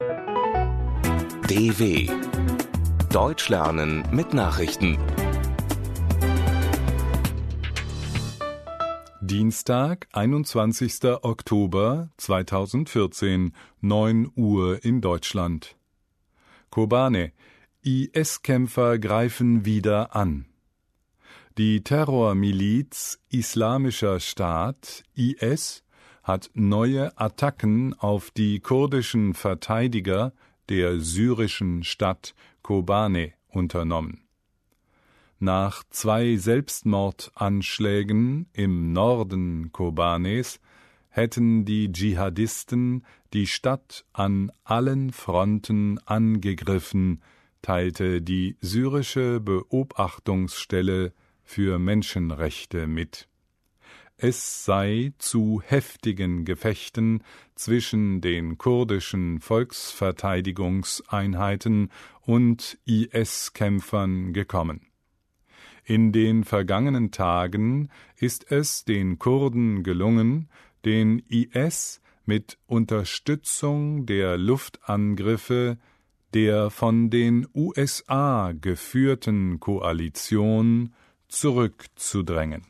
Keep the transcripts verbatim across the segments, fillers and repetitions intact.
D W Deutsch lernen mit Nachrichten. Dienstag, einundzwanzigster Oktober zweitausendvierzehn, neun Uhr in Deutschland. Kobane: I S-Kämpfer greifen wieder an. Die Terrormiliz Islamischer Staat, I S, hat neue Attacken auf die kurdischen Verteidiger der syrischen Stadt Kobane unternommen. Nach zwei Selbstmordanschlägen im Norden Kobanes hätten die Dschihadisten die Stadt an allen Fronten angegriffen, teilte die syrische Beobachtungsstelle für Menschenrechte mit. Es sei zu heftigen Gefechten zwischen den kurdischen Volksverteidigungseinheiten und I S-Kämpfern gekommen. In den vergangenen Tagen ist es den Kurden gelungen, den I S mit Unterstützung der Luftangriffe der von den U S A geführten Koalition zurückzudrängen.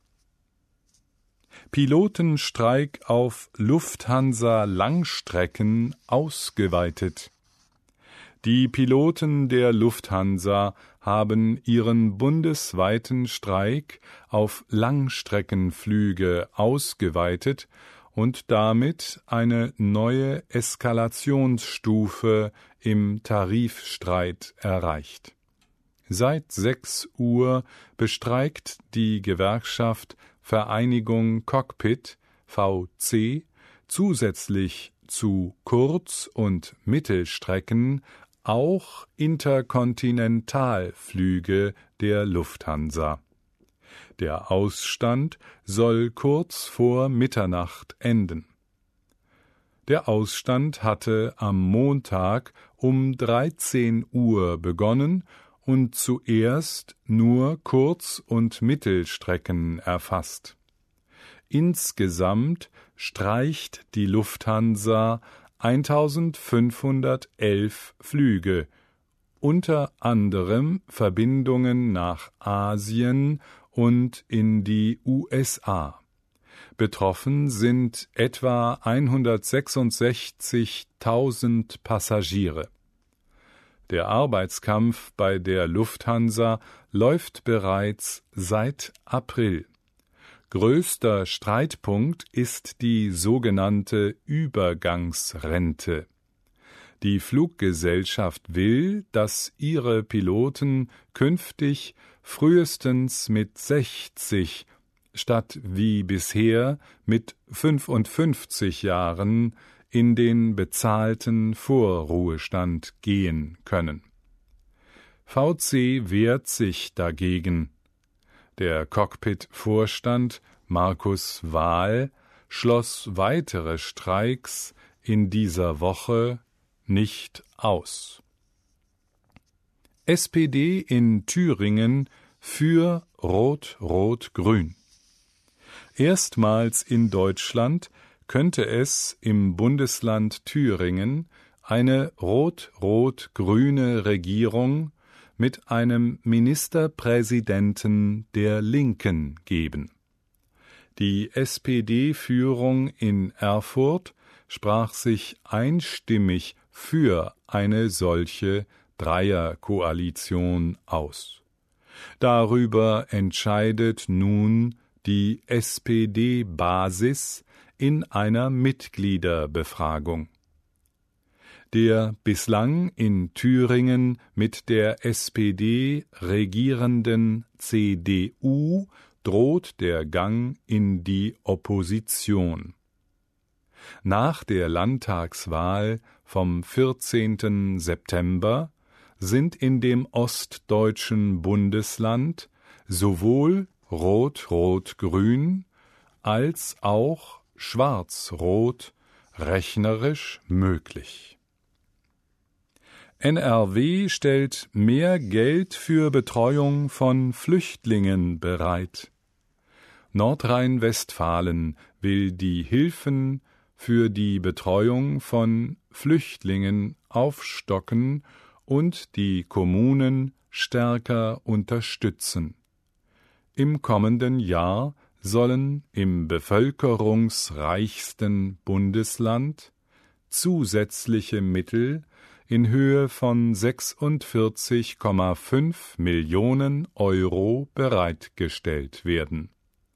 Pilotenstreik auf Lufthansa-Langstrecken ausgeweitet. Die Piloten der Lufthansa haben ihren bundesweiten Streik auf Langstreckenflüge ausgeweitet und damit eine neue Eskalationsstufe im Tarifstreit erreicht. Seit sechs Uhr bestreikt die Gewerkschaft Vereinigung Cockpit V C zusätzlich zu Kurz- und Mittelstrecken auch Interkontinentalflüge der Lufthansa. Der Ausstand soll kurz vor Mitternacht enden. Der Ausstand hatte am Montag um dreizehn Uhr begonnen und zuerst nur Kurz- und Mittelstrecken erfasst. Insgesamt streicht die Lufthansa eintausendfünfhundertelf Flüge, unter anderem Verbindungen nach Asien und in die U S A. Betroffen sind etwa hundertsechsundsechzigtausend Passagiere. Der Arbeitskampf bei der Lufthansa läuft bereits seit April. Größter Streitpunkt ist die sogenannte Übergangsrente. Die Fluggesellschaft will, dass ihre Piloten künftig frühestens mit sechzig statt wie bisher mit fünfundfünfzig Jahren in den bezahlten Vorruhestand gehen können. V C wehrt sich dagegen. Der Cockpit-Vorstand Markus Wahl schloss weitere Streiks in dieser Woche nicht aus. S P D in Thüringen für Rot-Rot-Grün. Erstmals in Deutschland könnte es im Bundesland Thüringen eine rot-rot-grüne Regierung mit einem Ministerpräsidenten der Linken geben. Die S P D-Führung in Erfurt sprach sich einstimmig für eine solche Dreierkoalition aus. Darüber entscheidet nun die S P D-Basis in einer Mitgliederbefragung. Der bislang in Thüringen mit der S P D regierenden C D U droht der Gang in die Opposition. Nach der Landtagswahl vom vierzehnten September sind in dem ostdeutschen Bundesland sowohl Rot-Rot-Grün als auch Schwarz-Rot rechnerisch möglich. N R W stellt mehr Geld für Betreuung von Flüchtlingen bereit. Nordrhein-Westfalen will die Hilfen für die Betreuung von Flüchtlingen aufstocken und die Kommunen stärker unterstützen. Im kommenden Jahr sollen im bevölkerungsreichsten Bundesland zusätzliche Mittel in Höhe von sechsundvierzig Komma fünf Millionen Euro bereitgestellt werden.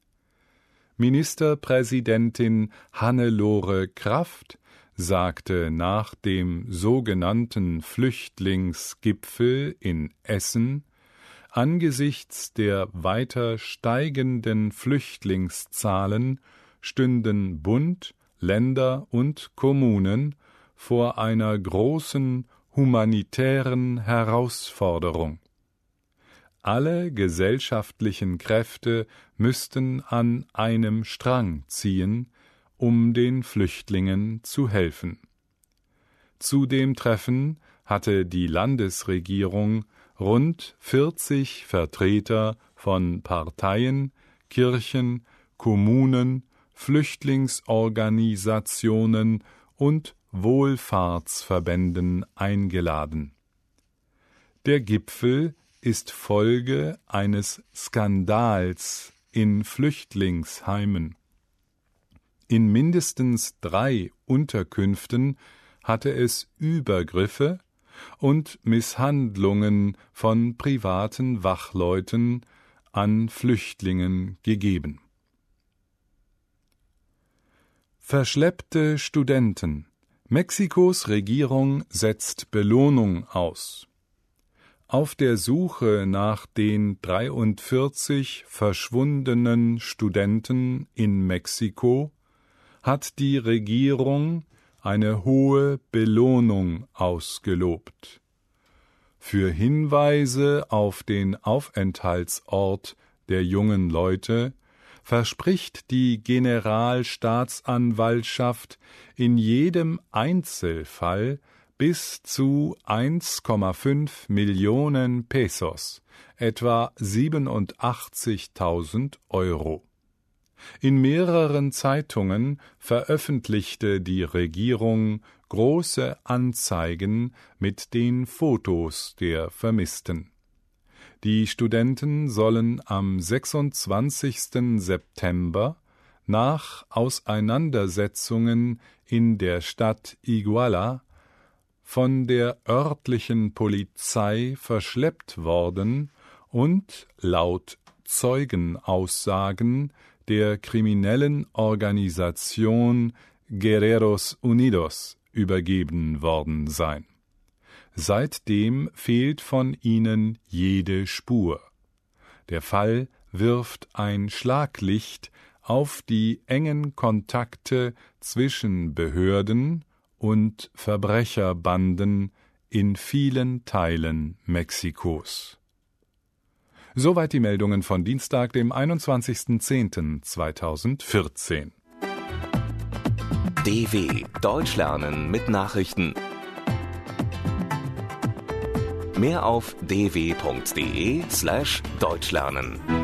Ministerpräsidentin Hannelore Kraft sagte nach dem sogenannten Flüchtlingsgipfel in Essen, angesichts der weiter steigenden Flüchtlingszahlen stünden Bund, Länder und Kommunen vor einer großen humanitären Herausforderung. Alle gesellschaftlichen Kräfte müssten an einem Strang ziehen, um den Flüchtlingen zu helfen. Zu dem Treffen hatte die Landesregierung rund vierzig Vertreter von Parteien, Kirchen, Kommunen, Flüchtlingsorganisationen und Wohlfahrtsverbänden eingeladen. Der Gipfel ist Folge eines Skandals in Flüchtlingsheimen. In mindestens drei Unterkünften hatte es Übergriffe und Misshandlungen von privaten Wachleuten an Flüchtlingen gegeben. Verschleppte Studenten. Mexikos Regierung setzt Belohnung aus. Auf der Suche nach den dreiundvierzig verschwundenen Studenten in Mexiko hat die Regierung eine hohe Belohnung ausgelobt. Für Hinweise auf den Aufenthaltsort der jungen Leute verspricht die Generalstaatsanwaltschaft in jedem Einzelfall bis zu eins Komma fünf Millionen Pesos, etwa siebenundachtzigtausend Euro. In mehreren Zeitungen veröffentlichte die Regierung große Anzeigen mit den Fotos der Vermissten. Die Studenten sollen am sechsundzwanzigsten September nach Auseinandersetzungen in der Stadt Iguala von der örtlichen Polizei verschleppt worden und laut Zeugenaussagen der kriminellen Organisation Guerreros Unidos übergeben worden sein. Seitdem fehlt von ihnen jede Spur. Der Fall wirft ein Schlaglicht auf die engen Kontakte zwischen Behörden und Verbrecherbanden in vielen Teilen Mexikos. Soweit die Meldungen von Dienstag, dem einundzwanzigsten zehnten zweitausendvierzehn. D W Deutsch lernen mit Nachrichten. Mehr auf d w punkt d e slash deutsch lernen.